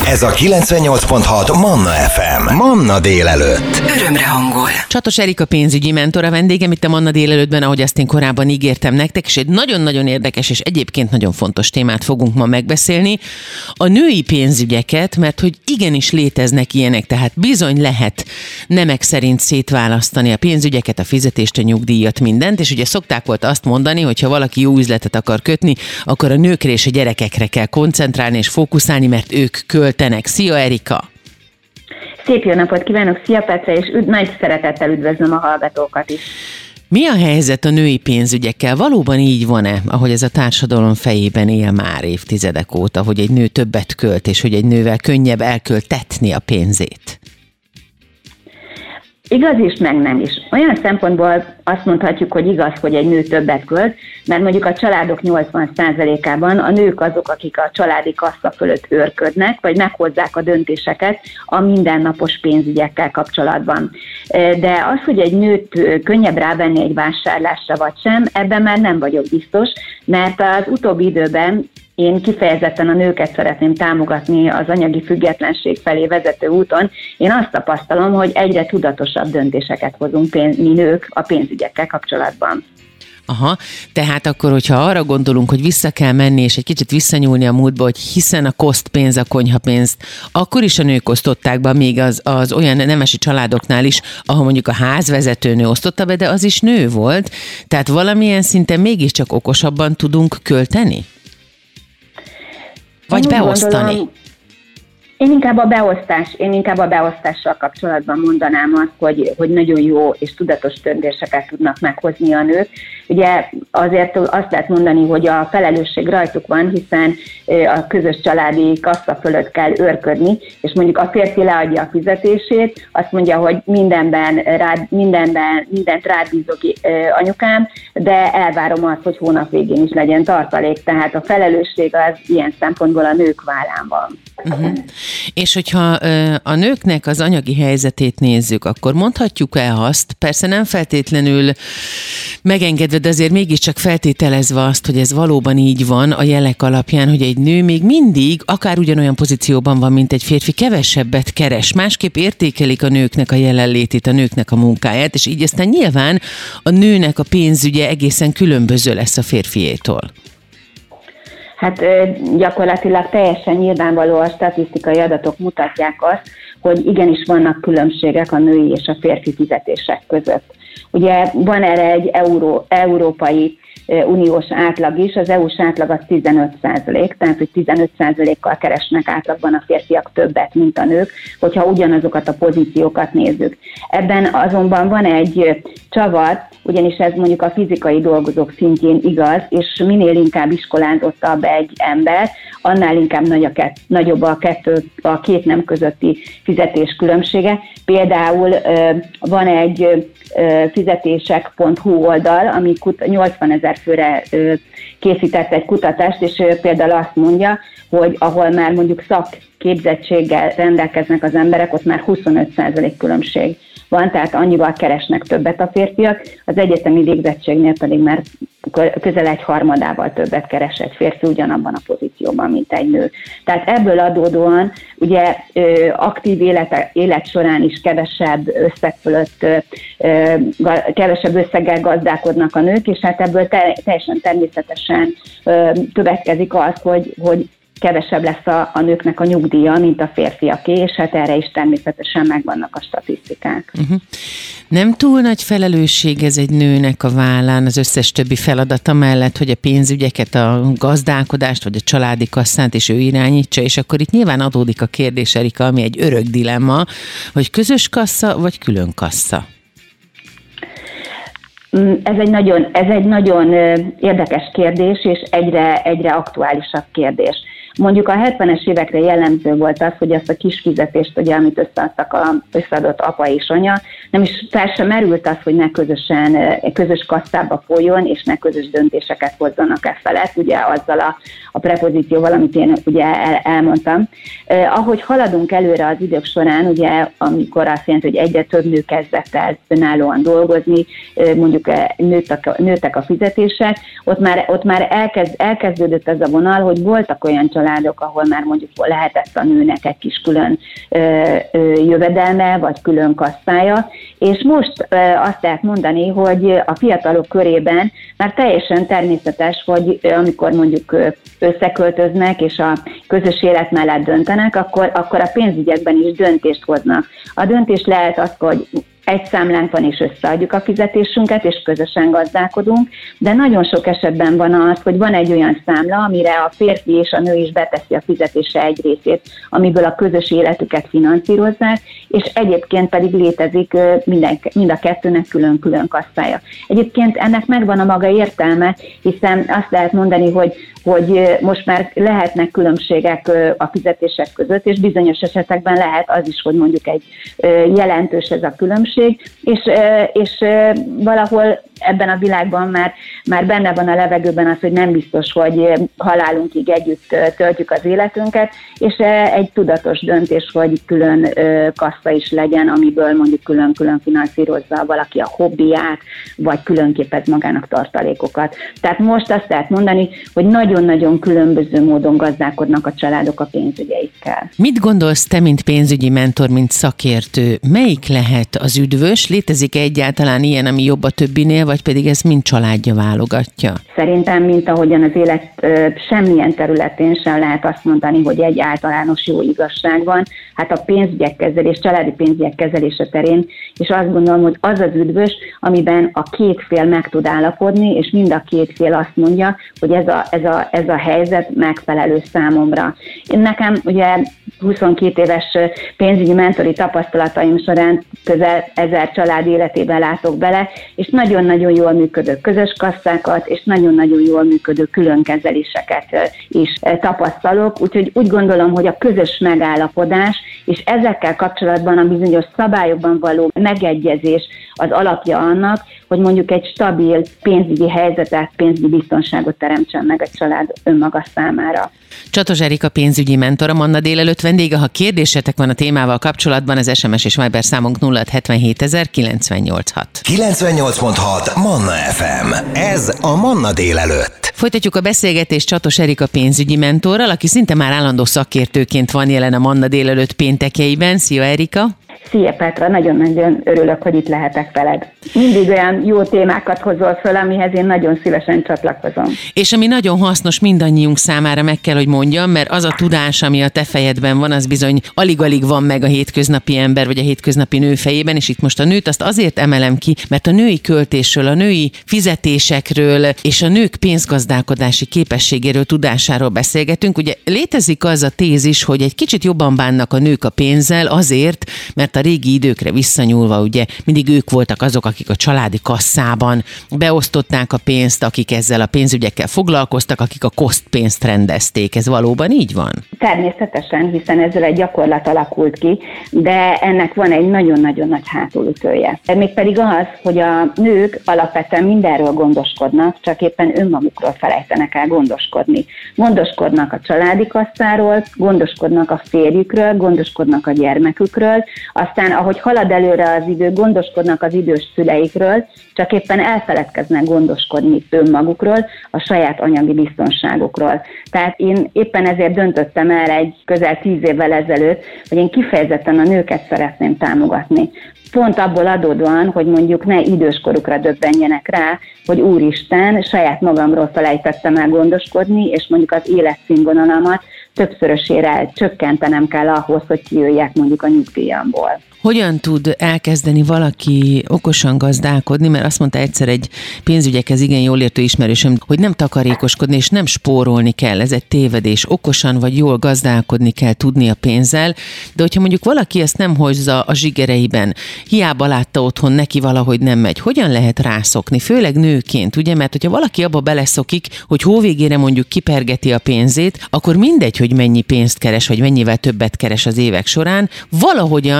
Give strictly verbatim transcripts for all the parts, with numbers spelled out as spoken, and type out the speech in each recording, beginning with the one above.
Ez a kilencvennyolc pont hat Manna ef em. Manna délelőtt. Örömre hangol. Csatos Erika pénzügyi mentor a vendégem itt a Manna délelőttben, ahogy azt én korábban ígértem nektek, és egy nagyon-nagyon érdekes és egyébként nagyon fontos témát fogunk ma megbeszélni. A női pénzügyeket, mert hogy igenis léteznek ilyenek, tehát bizony lehet nemek szerint szétválasztani a pénzügyeket, a fizetést, a nyugdíjat, mindent, és ugye szokták volt azt mondani, hogy ha valaki jó üzletet akar kötni, akkor a nőkre és a gyerekekre kell koncentrálni és fókuszálni, mert ők költenek. Szia, Erika! Szép jó napot kívánok, szia Petra, és üd, nagy szeretettel üdvözlöm a hallgatókat is. Mi a helyzet a női pénzügyekkel? Valóban így van-e, ahogy ez a társadalom fejében él már évtizedek óta, hogy egy nő többet költ, és hogy egy nővel könnyebb elköltetni a pénzét? Igaz is, meg nem is. Olyan szempontból azt mondhatjuk, hogy igaz, hogy egy nő többet költ, mert mondjuk a családok nyolcvan százalékában a nők azok, akik a családi kassa fölött őrködnek, vagy meghozzák a döntéseket a mindennapos pénzügyekkel kapcsolatban. De az, hogy egy nőt könnyebb rávenni egy vásárlásra vagy sem, ebben már nem vagyok biztos, mert az utóbbi időben én kifejezetten a nőket szeretném támogatni az anyagi függetlenség felé vezető úton. Én azt tapasztalom, hogy egyre tudatosabb döntéseket hozunk pénz, mi nők a pénzügyekkel kapcsolatban. Aha, tehát akkor, hogyha arra gondolunk, hogy vissza kell menni, és egy kicsit visszanyúlni a múltba, hogy hiszen a kosztpénz, a konyhapénzt, akkor is a nők osztották be, még az, az olyan nemesi családoknál is, ahol mondjuk a házvezetőnő osztotta be, de az is nő volt. Tehát valamilyen szinten mégiscsak okosabban tudunk költeni? Vagy én beosztani? Gondolom, én inkább a beosztás, én inkább a beosztással kapcsolatban mondanám azt, hogy, hogy nagyon jó és tudatos döntéseket tudnak meghozni a nők. Ugye azért azt lehet mondani, hogy a felelősség rajtuk van, hiszen a közös családi kassa fölött kell őrködni, és mondjuk a férfi leadja a fizetését, azt mondja, hogy mindenben, rád, mindenben mindent rád bízok anyukám, de elvárom azt, hogy hónap végén is legyen tartalék. Tehát a felelősség az ilyen szempontból a nők vállán van. Uh-huh. És hogyha ö, a nőknek az anyagi helyzetét nézzük, akkor mondhatjuk el azt, persze nem feltétlenül megengedve, de azért mégiscsak feltételezve azt, hogy ez valóban így van a jelek alapján, hogy egy nő még mindig, akár ugyanolyan pozícióban van, mint egy férfi, kevesebbet keres. Másképp értékelik a nőknek a jelenlétét, a nőknek a munkáját, és így aztán nyilván a nőnek a pénzügye egészen különböző lesz a férfiétól. Hát gyakorlatilag teljesen nyilvánvaló, a statisztikai adatok mutatják azt, hogy igenis vannak különbségek a női és a férfi fizetések között. Ugye van erre egy euró, európai uniós átlag is, az é u-s átlag az tizenöt százalék, tehát hogy tizenöt százalékkal keresnek átlagban a férfiak többet, mint a nők, hogyha ugyanazokat a pozíciókat nézzük. Ebben azonban van egy csavar, ugyanis ez mondjuk a fizikai dolgozók szintjén igaz, és minél inkább iskolázottabb egy ember, annál inkább nagy a kett, nagyobb a, kettő, a két nem közötti fizetés különbsége. Például van egy fizetések pont hu oldal, ami nyolcvanezer főre készített egy kutatást, és például azt mondja, hogy ahol már mondjuk szakképzettséggel rendelkeznek az emberek, ott már huszonöt százalék különbség van, tehát annyival keresnek többet a férfiak, az egyetemi végzettségnél pedig már közel egy harmadával többet keres egy férfi ugyanabban a pozícióban, mint egy nő. Tehát ebből adódóan ugye aktív élet, élet során is kevesebb összeg fölött, kevesebb összeggel gazdálkodnak a nők, és hát ebből teljesen természetesen következik az, hogy, hogy kevesebb lesz a, a nőknek a nyugdíja, mint a férfiaké, és hát erre is természetesen megvannak a statisztikák. Uh-huh. Nem túl nagy felelősség ez egy nőnek a vállán az összes többi feladata mellett, hogy a pénzügyeket, a gazdálkodást, vagy a családi kasszát is ő irányítsa, és akkor itt nyilván adódik a kérdés, Erika, ami egy örök dilemma, hogy közös kassa, vagy külön kassa? Ez egy nagyon, ez egy nagyon érdekes kérdés, és egyre, egyre aktuálisabb kérdés. Mondjuk a hetvenes évekre jellemző volt az, hogy ezt a kis fizetést, ugye, amit összeadtak a, összeadott apa és anya, nem is fel sem merült az, hogy ne közösen, közös kasszába folyjon, és ne közös döntéseket hozzanak e felett, ugye azzal a, a prepozícióval, amit én ugye el, elmondtam. Eh, ahogy haladunk előre az idők során, ugye amikor azt jelenti, hogy egyre több nő kezdett el önállóan dolgozni, eh, mondjuk eh, nőttek, nőttek a fizetések, ott már, ott már elkezd, elkezdődött ez a vonal, hogy voltak olyan családok, ahol már mondjuk lehetett a nőnek egy kis külön ö, ö, jövedelme, vagy külön kasszája, és most ö, azt lehet mondani, hogy a fiatalok körében már teljesen természetes, hogy ö, amikor mondjuk ö, összeköltöznek, és a közös élet mellett döntenek, akkor, akkor a pénzügyekben is döntést hoznak. A döntés lehet az, hogy egy számlánk van, és összeadjuk a fizetésünket, és közösen gazdálkodunk, de nagyon sok esetben van az, hogy van egy olyan számla, amire a férfi és a nő is beteszi a fizetése egy részét, amiből a közös életüket finanszírozzák, és egyébként pedig létezik minden, mind a kettőnek külön-külön kasszája. Egyébként ennek megvan a maga értelme, hiszen azt lehet mondani, hogy hogy most már lehetnek különbségek a fizetések között, és bizonyos esetekben lehet az is, hogy mondjuk egy jelentős ez a különbség, és, és valahol ebben a világban már, már benne van a levegőben az, hogy nem biztos, hogy halálunkig együtt töltjük az életünket, és egy tudatos döntés, hogy külön kassa is legyen, amiből mondjuk külön-külön finanszírozza valaki a hobbiját, vagy külön képez magának tartalékokat. Tehát most azt lehet mondani, hogy nagyon-nagyon különböző módon gazdálkodnak a családok a pénzügyeikkel. Mit gondolsz te, mint pénzügyi mentor, mint szakértő? Melyik lehet az üdvös? Létezik egyáltalán ilyen, ami jobb a többinél, vagy pedig ez mind családja válogatja? Szerintem, mint ahogyan az élet ö, semmilyen területén sem lehet azt mondani, hogy egy általános jó igazság van. Hát a pénzügyek kezelés, családi pénzügyek kezelése terén, és azt gondolom, hogy az az üdvös, amiben a két fél meg tud állapodni, és mind a két fél azt mondja, hogy ez a, ez a, ez a helyzet megfelelő számomra. Én nekem ugye huszonkét éves pénzügyi mentori tapasztalataim során közel ezer család életében látok bele, és nagyon-nagyon jól működő közös kasszákat, és nagyon-nagyon jól működő különkezeléseket is tapasztalok, úgyhogy úgy gondolom, hogy a közös megállapodás, és ezekkel kapcsolatban a bizonyos szabályokban való megegyezés az alapja annak, hogy mondjuk egy stabil pénzügyi helyzetet, pénzügyi biztonságot teremtsen meg a család önmaga számára. Csatos Erika pénzügyi mentor, a Manna délelőtt vendége. Ha kérdésetek van a témával kapcsolatban, az es em es és Viber számunk nulla öt hetvenhét ezer kilencszáznyolcvanhat. kilencvennyolc pont hat Manna ef em. Ez a Manna délelőtt. Folytatjuk a beszélgetést Csatos Erika pénzügyi mentorral, aki szinte már állandó szakértőként van jelen a Manna délelőtt péntekeiben. Szia, Erika! Szia, Petra, nagyon-nagyon örülök, hogy itt lehetek veled. Mindig olyan jó témákat hozol föl, amihez én nagyon szívesen csatlakozom. És ami nagyon hasznos mindannyiunk számára, meg kell, hogy mondjam, mert az a tudás, ami a te fejedben van, az bizony alig-alig van meg a hétköznapi ember, vagy a hétköznapi nő fejében, és itt most a nőt azt azért emelem ki, mert a női költésről, a női fizetésekről és a nők pénzgazdálkodási képességéről, tudásáról beszélgetünk. Ugye létezik az a tézis, hogy egy kicsit jobban bánnak a nők a pénzzel azért, mert a régi időkre visszanyúlva ugye mindig ők voltak azok, akik a családi kasszában beosztották a pénzt, akik ezzel a pénzügyekkel foglalkoztak, akik a kosztpénzt rendezték. Ez valóban így van? Természetesen, hiszen ezzel egy gyakorlat alakult ki, de ennek van egy nagyon-nagyon nagy hátulütője. Mégpedig az, hogy a nők alapvetően mindenről gondoskodnak, csak éppen önmagukról felejtenek el gondoskodni. Gondoskodnak a családi kasszáról, gondoskodnak a férjükről, gondoskodnak a gyermekükről, aztán ahogy halad előre az idő, gondoskodnak az idős szüleikről, csak éppen elfeledkeznek gondoskodni önmagukról, a saját anyagi biztonságukról. Tehát én éppen ezért döntöttem el egy közel tíz évvel ezelőtt, hogy én kifejezetten a nőket szeretném támogatni. Pont abból adódóan, hogy mondjuk ne időskorukra döbbenjenek rá, hogy úristen, saját magamról felejtettem el gondoskodni, és mondjuk az életszínvonalamat többszörösére csökkentenem kell ahhoz, hogy kijöjjek mondjuk a nyugdíjamból. Hogyan tud elkezdeni valaki okosan gazdálkodni, mert azt mondta egyszer egy pénzügyekhez igen jól értő ismerősöm, hogy nem takarékoskodni és nem spórolni kell, ez egy tévedés. Okosan vagy jól gazdálkodni kell tudni a pénzzel, de hogyha mondjuk valaki ezt nem hozza a zsigereiben, hiába látta otthon, neki valahogy nem megy, hogyan lehet rászokni, főleg nőként, ugye, mert hogyha valaki abba beleszokik, hogy hóvégére mondjuk kipergeti a pénzét, akkor mindegy, hogy mennyi pénzt keres, vagy mennyivel többet keres az évek során, valahogyan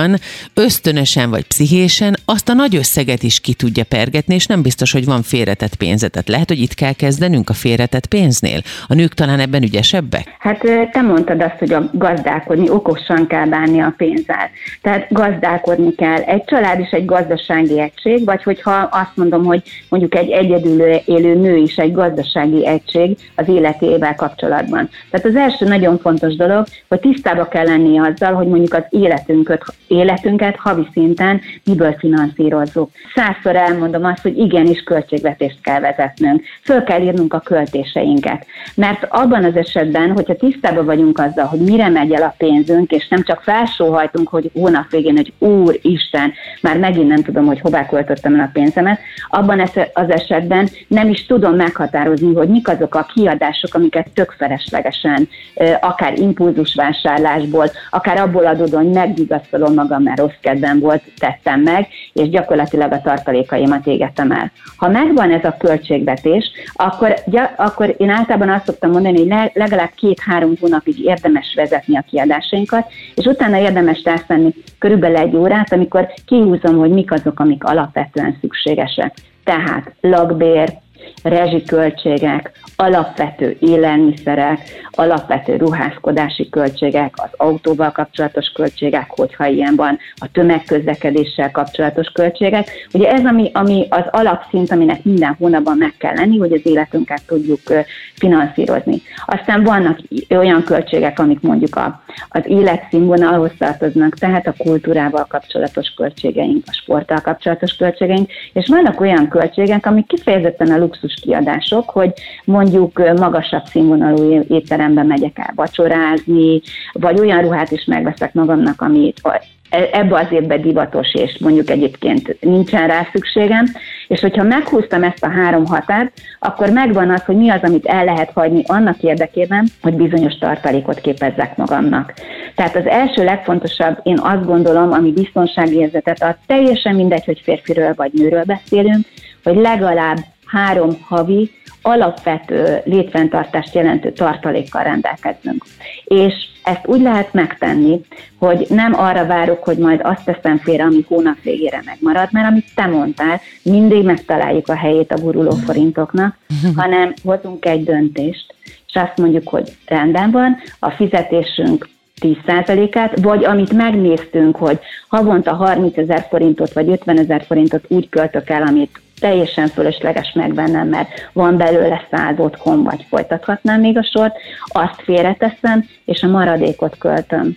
ösztönösen vagy pszichésen azt a nagy összeget is ki tudja pergetni, és nem biztos, hogy van félretett pénze. Tehát lehet, hogy itt kell kezdenünk a félretett pénznél. A nők talán ebben ügyesebbek? Hát te mondtad azt, hogy a gazdálkodni, okosan kell bánni a pénzzel. Tehát gazdálkodni kell. Egy család is egy gazdasági egység, vagy hogyha azt mondom, hogy mondjuk egy egyedül élő nő is egy gazdasági egység az életével kapcsolatban. Tehát az első nagyon fontos dolog, hogy tisztába kell lenni azzal, hogy mondjuk az életünket, életünket havi szinten miből finanszírozzuk. Százszor elmondom azt, hogy igenis költségvetést kell vezetnünk. Föl kell írnunk a költéseinket. Mert abban az esetben, hogyha tisztában vagyunk azzal, hogy mire megy el a pénzünk, és nem csak felsóhajtunk, hogy hónap végén, hogy Úristen, már megint nem tudom, hogy hová költöttem el a pénzemet, abban az esetben nem is tudom meghatározni, hogy mik azok a kiadások, amiket tök feleslegesen, akár impulzusvásárlásból, akár abból adódóan, hogy megvigasztalom magam, mert rossz kedvem volt, tettem meg, és gyakorlatilag a tartalékaimat égettem el. Ha megvan ez a költségvetés, akkor, akkor én általában azt szoktam mondani, hogy legalább két-három hónapig érdemes vezetni a kiadásainkat, és utána érdemes rászánni körülbelül egy órát, amikor kihúzom, hogy mik azok, amik alapvetően szükségesek. Tehát lakbér, rezsiköltségek, alapvető élelmiszerek, alapvető ruházkodási költségek, az autóval kapcsolatos költségek, hogyha ilyen van, a tömegközlekedéssel kapcsolatos költségek. Ugye ez ami, ami az alapszint, aminek minden hónapban meg kell lenni, hogy az életünket tudjuk finanszírozni. Aztán vannak olyan költségek, amik mondjuk a, az életszínvonalhoz tartoznak, tehát a kultúrával kapcsolatos költségeink, a sporttal kapcsolatos költségeink, és vannak olyan költségek, amik kifejezetten a luxus kiadások, hogy mondjuk magasabb színvonalú étterembe megyek el vacsorázni, vagy olyan ruhát is megveszek magamnak, ami ebbe az évben divatos, és mondjuk egyébként nincsen rá szükségem, és hogyha meghúztam ezt a három határt, akkor megvan az, hogy mi az, amit el lehet hagyni annak érdekében, hogy bizonyos tartalékot képezzek magamnak. Tehát az első legfontosabb, én azt gondolom, ami biztonságérzetet ad, teljesen mindegy, hogy férfiről vagy nőről beszélünk, hogy legalább három havi alapvető létfenntartást jelentő tartalékkal rendelkezzünk. És ezt úgy lehet megtenni, hogy nem arra várok, hogy majd azt teszem félre, ami hónap végére megmarad, mert amit te mondtál, mindig megtaláljuk a helyét a guruló forintoknak, hanem hozunk egy döntést, és azt mondjuk, hogy rendben van, a fizetésünk tíz százalékát, vagy amit megnéztünk, hogy havonta harmincezer forintot vagy ötvenezer forintot úgy költök el, amit teljesen fölösleges megvennem, mert van belőle száz otthon, vagy folytathatnám még a sort, azt félreteszem, és a maradékot költöm.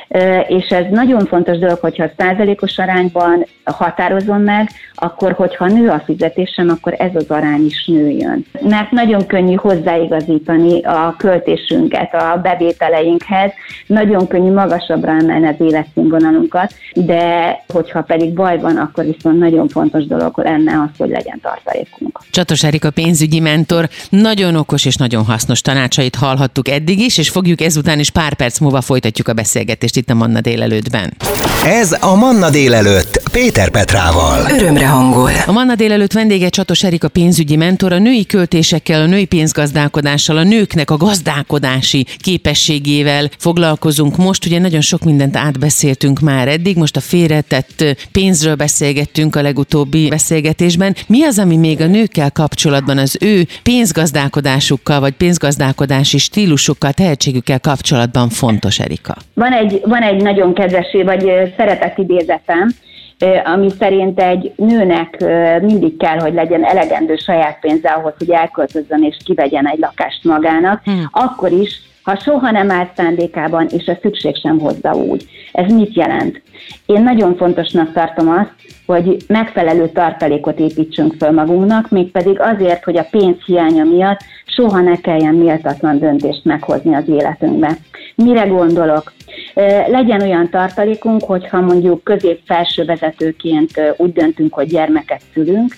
És ez nagyon fontos dolog, hogyha százalékos arányban határozom meg, akkor, hogyha nő a fizetésem, akkor ez az arány is nőjön. Mert nagyon könnyű hozzáigazítani a költésünket a bevételeinkhez, nagyon könnyű magasabbra emelni az életszínvonalunkat, de hogyha pedig baj van, akkor viszont nagyon fontos dolog lenne az, hogy legyen tartalékunk. Csatos Erika pénzügyi mentor, nagyon okos és nagyon hasznos tanácsait hallhattuk eddig is, és fogjuk ezután is pár perc múlva folytatjuk a beszélgetést itt a Manna délelőttben. Ez a Manna délelőtt Péter Petrával. Örömre hangol. A Manna délelőtt vendége Csatos Erika pénzügyi mentor, a női költésekkel, a női pénzgazdálkodással, a nőknek a gazdálkodási képességével foglalkozunk most. Ugye nagyon sok mindent átbeszéltünk már eddig, most a félretett pénzről beszélgettünk a legutóbbi beszélgetésben. Mi az, ami még a nőkkel kapcsolatban, az ő pénzgazdálkodásukkal, vagy pénzgazdálkodási stílusukkal, tehetségükkel kapcsolatban fontos, Erika? Van egy, van egy nagyon kedves, vagy szeretett idézetem, ami szerint egy nőnek mindig kell, hogy legyen elegendő saját pénze ahhoz, hogy elköltözzön és kivegyen egy lakást magának, hmm. akkor is, ha soha nem áll szándékában, és a szükség sem hozza úgy. Ez mit jelent? Én nagyon fontosnak tartom azt, hogy megfelelő tartalékot építsünk föl magunknak, mégpedig azért, hogy a pénz hiánya miatt soha ne kelljen méltatlan döntést meghozni az életünkbe. Mire gondolok? Legyen olyan tartalékunk, hogyha mondjuk közép-felső vezetőként úgy döntünk, hogy gyermeket szülünk,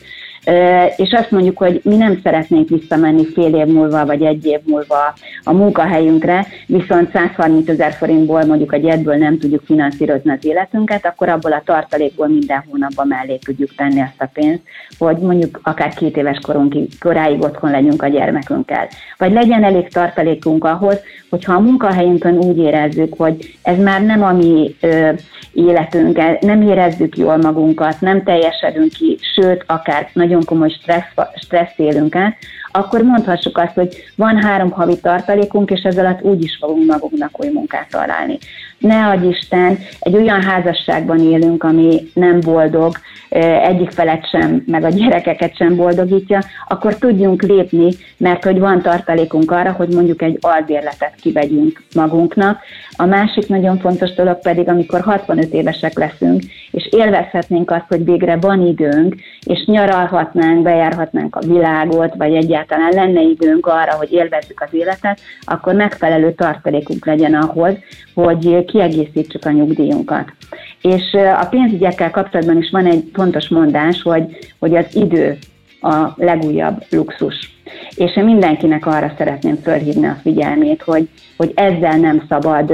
és azt mondjuk, hogy mi nem szeretnénk visszamenni fél év múlva, vagy egy év múlva a munkahelyünkre, viszont százharmincezer forintból mondjuk a gyedből nem tudjuk finanszírozni az életünket, akkor abból a tartalékból minden hónapban mellé tudjuk tenni azt a pénzt, hogy mondjuk akár két éves korunkig, koráig otthon legyünk a gyermekünkkel. Vagy legyen elég tartalékunk ahhoz, hogyha a munkahelyünkön úgy érezzük, hogy ez már nem a mi ö, életünk, nem érezzük jól magunkat, nem teljesedünk ki, sőt, akár nagyon komoly stressz, stressz élünk át, akkor mondhassuk azt, hogy van három havi tartalékunk, és ez alatt úgy is fogunk magunknak új munkát találni. Ne adj Isten, egy olyan házasságban élünk, ami nem boldog, egyik felet sem, meg a gyerekeket sem boldogítja, akkor tudjunk lépni, mert hogy van tartalékunk arra, hogy mondjuk egy albérletet kivegyünk magunknak. A másik nagyon fontos dolog pedig, amikor hatvanöt évesek leszünk, és élvezhetnénk azt, hogy végre van időnk, és nyaralhatnánk, bejárhatnánk a világot, vagy egyáltalán lenne időnk arra, hogy élvezzük az életet, akkor megfelelő tartalékunk legyen ahhoz, hogy kiegészítsük a nyugdíjunkat. És a pénzügyekkel kapcsolatban is van egy fontos mondás, hogy, hogy az idő a legújabb luxus. És én mindenkinek arra szeretném fölhívni a figyelmét, hogy, hogy ezzel nem szabad,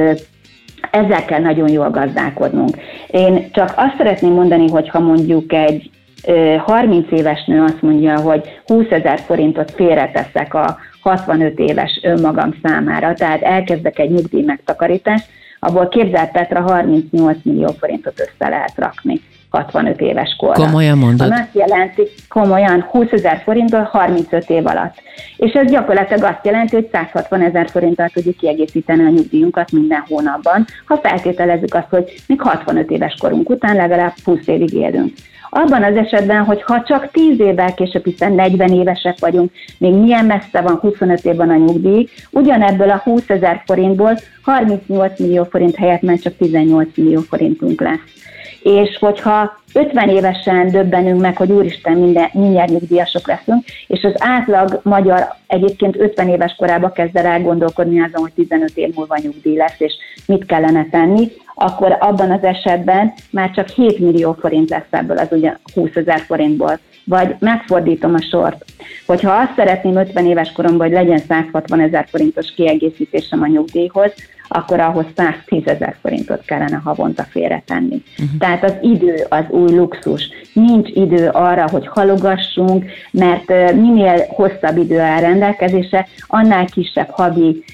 ezzel kell nagyon jól gazdálkodnunk. Én csak azt szeretném mondani, hogy ha mondjuk egy harminc éves nő azt mondja, hogy húszezer forintot félreteszek a hatvanöt éves önmagam számára, tehát elkezdek egy nyugdíj megtakarítást, abból képzelt Petra harmincnyolc millió forintot össze lehet rakni hatvanöt éves korra. Komolyan mondod? Ami azt jelenti, komolyan húszezer forintból harmincöt év alatt. És ez gyakorlatilag azt jelenti, hogy százhatvanezer forinttal tudjuk kiegészíteni a nyugdíjunkat minden hónapban, ha feltételezzük azt, hogy még hatvanöt éves korunk után legalább húsz évig élünk. Abban az esetben, hogy ha csak tíz évvel később, hiszen negyven évesek vagyunk, még milyen messze van, huszonöt év van a nyugdíj, ugyanebből a húszezer forintból harmincnyolc millió forint helyett már csak tizennyolc millió forintunk lesz. És hogyha ötven évesen döbbenünk meg, hogy úristen, minden, mindjárt nyugdíjasok leszünk, és az átlag magyar egyébként ötven éves korában kezd el elgondolkodni azon, hogy tizenöt év múlva nyugdíj lesz, és mit kellene tenni, akkor abban az esetben már csak hét millió forint lesz ebből az ugye húszezer forintból. Vagy megfordítom a sort, hogyha azt szeretném ötven éves koromban, hogy legyen százhatvanezer forintos kiegészítésem a nyugdíjhoz, akkor ahhoz száztízezer forintot kellene havonta félretenni. Uh-huh. Tehát az idő az új luxus. Nincs idő arra, hogy halogassunk, mert minél hosszabb idő áll rendelkezésre, annál kisebb havi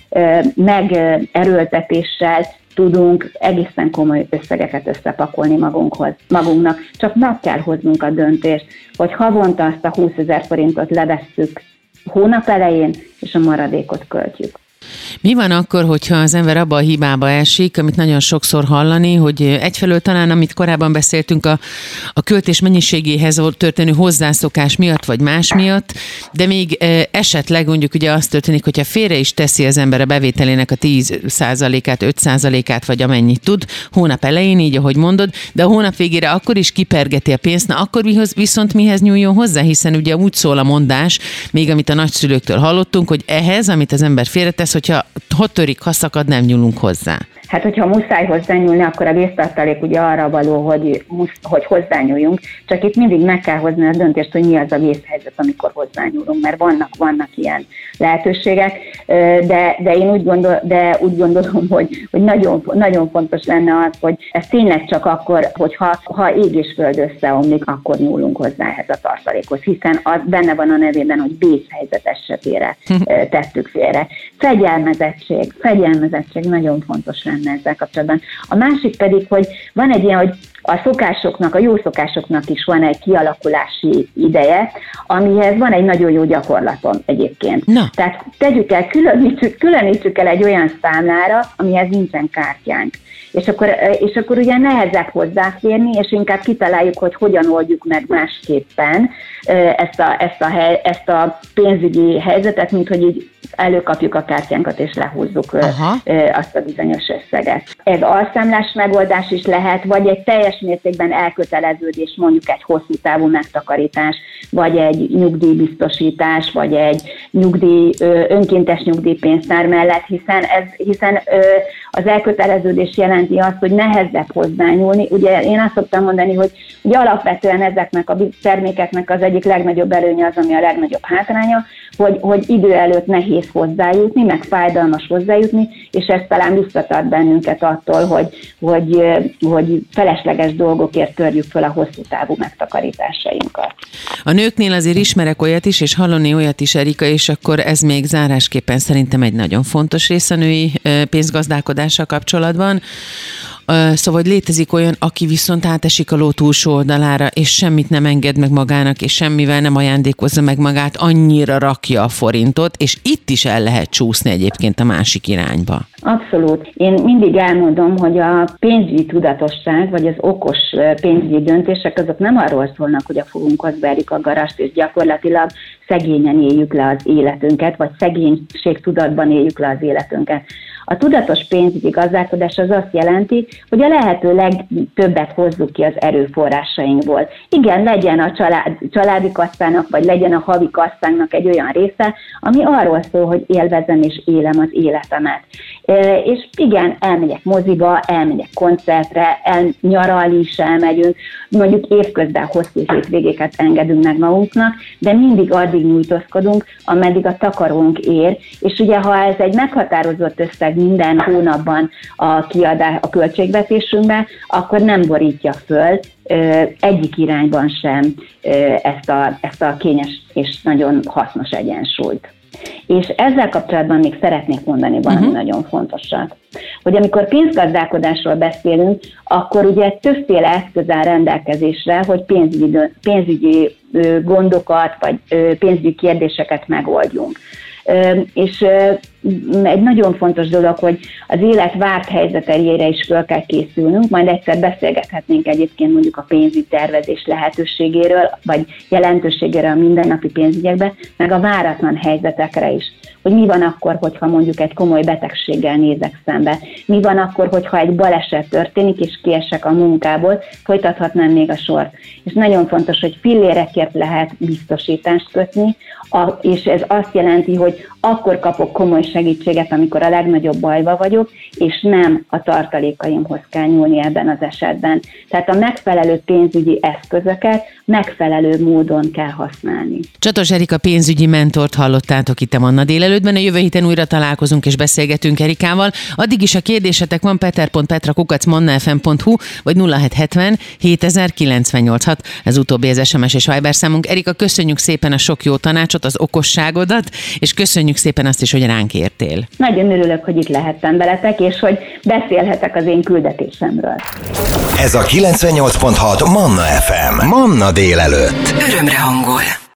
megerőltetéssel tudunk egészen komoly összegeket összepakolni magunkhoz, magunknak. Csak meg kell hoznunk a döntést, hogy havonta azt a húszezer forintot levesszük hónap elején, és a maradékot költjük. Mi van akkor, hogyha az ember abba a hibába esik, amit nagyon sokszor hallani, hogy egyfelől talán, amit korábban beszéltünk, a, a költés mennyiségéhez történő hozzászokás miatt, vagy más miatt, de még esetleg mondjuk ugye az történik, hogyha félre is teszi az ember a bevételének a tíz százalékát, öt százalékát, vagy amennyit tud, hónap elején, így ahogy mondod, de a hónap végére akkor is kipergeti a pénzt, na akkor viszont mihez nyúljon hozzá, hiszen ugye úgy szól a mondás, még amit a nagyszülőktől hallottunk, hogy ehhez, amit az ember félretesz, hogyha ha törik, ha szakad, nem nyúlunk hozzá. Hát, hogyha muszáj hozzányúlni, akkor a vésztartalék ugye arra való, hogy, hogy hozzányúljunk, csak itt mindig meg kell hozni a döntést, hogy mi az a vészhelyzet, amikor hozzányúlunk, mert vannak, vannak ilyen lehetőségek, de, de én úgy, gondol, de úgy gondolom, hogy, hogy nagyon, nagyon fontos lenne az, hogy ez tényleg csak akkor, hogyha ha ég és föld összeomlik, akkor nyúlunk hozzá ehhez a tartalékhoz, hiszen az benne van a nevében, hogy vészhelyzet esetére tettük félre. Fegyelmezettség, fegyelmezettség nagyon fontos lenne ezzel kapcsolatban. A másik pedig, hogy van egy ilyen, hogy a szokásoknak, a jó szokásoknak is van egy kialakulási ideje, amihez van egy nagyon jó gyakorlatom egyébként. Na. Tehát tegyük el, különítsük, különítsük el egy olyan számlára, amihez nincsen kártyánk. És akkor, és akkor ugye nehezebb hozzáférni, és inkább kitaláljuk, hogy hogyan oldjuk meg másképpen ezt a, ezt a, hely, ezt a pénzügyi helyzetet, mint hogy így előkapjuk a kártyánkat és lehúzzuk Aha. azt a bizonyos összeget. Ez alszámlás megoldás is lehet, vagy egy teljes mértékben elköteleződés, mondjuk egy hosszú távú megtakarítás, vagy egy nyugdíjbiztosítás, vagy egy nyugdíj, önkéntes nyugdíjpénztár mellett, hiszen, ez, hiszen az elköteleződés jelenti azt, hogy nehezebb hozzányúlni. Ugye én azt szoktam mondani, hogy ugye alapvetően ezeknek a termékeknek az egyik legnagyobb előnye az, ami a legnagyobb hátránya, hogy, hogy idő előtt nehéz hozzájutni, meg fájdalmas hozzájutni, és ez talán visszatart bennünket attól, hogy, hogy, hogy felesleges dolgokért törjük föl a hosszú távú megtakarításainkat. A nőknél azért ismerek olyat is, és hallani olyat is, Erika, és akkor ez még zárásképpen szerintem egy nagyon fontos rész a női pénzgazdálkodással kapcsolatban. Szóval, hogy létezik olyan, aki viszont átesik a ló túlsó oldalára, és semmit nem enged meg magának, és semmivel nem ajándékozza meg magát, annyira rakja a forintot, és itt is el lehet csúszni egyébként a másik irányba. Abszolút. Én mindig elmondom, hogy a pénzügyi tudatosság, vagy az okos pénzügyi döntések, azok nem arról szólnak, hogy a fogunkhoz verjük a garast, és gyakorlatilag szegényen éljük le az életünket, vagy szegénység tudatban éljük le az életünket. A tudatos pénzügyi gazdálkodás az azt jelenti, hogy a lehető legtöbbet hozzuk ki az erőforrásainkból. Igen, legyen a család, családi kasszának, vagy legyen a havi kasszánknak egy olyan része, ami arról szól, hogy élvezem és élem az életemet. E, és igen, elmegyek moziba, elmegyek koncertre, el, nyaralni is elmegyünk, mondjuk évközben hosszú hétvégéket engedünk meg magunknak, de mindig addig nyújtózkodunk, ameddig a takarónk ér, és ugye ha ez egy meghatározott összeg minden hónapban a kiadás a költségvetésünkbe, akkor nem borítja föl ö, egyik irányban sem ö, ezt, a, ezt a kényes és nagyon hasznos egyensúlyt. És ezzel kapcsolatban még szeretnék mondani valami uh-huh. nagyon fontosat, hogy amikor pénzgazdálkodásról beszélünk, akkor ugye többféle eszköz áll rendelkezésre, hogy pénzügyi, pénzügyi gondokat vagy pénzügyi kérdéseket megoldjunk. És egy nagyon fontos dolog, hogy az élet várt helyzeteire is fel kell készülnünk, majd egyszer beszélgethetnénk egyébként mondjuk a pénzügyi tervezés lehetőségéről, vagy jelentőségéről a mindennapi pénzügyekben, meg a váratlan helyzetekre is. Hogy mi van akkor, hogyha mondjuk egy komoly betegséggel nézek szembe, mi van akkor, hogyha egy baleset történik, és kiesek a munkából, folytathatnám még a sort. És nagyon fontos, hogy fillérekért lehet biztosítást kötni, a, és ez azt jelenti, hogy akkor kapok komoly segítséget, amikor a legnagyobb bajba vagyok, és nem a tartalékaimhoz kell nyúlni ebben az esetben. Tehát a megfelelő pénzügyi eszközöket megfelelő módon kell használni. Csatos Erika pénzügyi mentort hallottátok itt a Manna délelőttben, a jövő héten újra találkozunk és beszélgetünk Erikával. Addig is a kérdésetek van peter pont petra kukac manna f m pont hu vagy nulla hét hetven hétezer kilencszáznyolcvanhat. Ez utóbbi az es em es és Viber számunk. Erika, köszönjük szépen a sok jó tanácsot, az okosságodat, és köszönjük szépen azt is, hogy ránk értél. Nagyon örülök, hogy itt lehettem veletek, és hogy beszélhetek az én küldetésemről. Ez a kilencvennyolc pont hat Manna ef em. Manna délelőtt. Örömre hangol.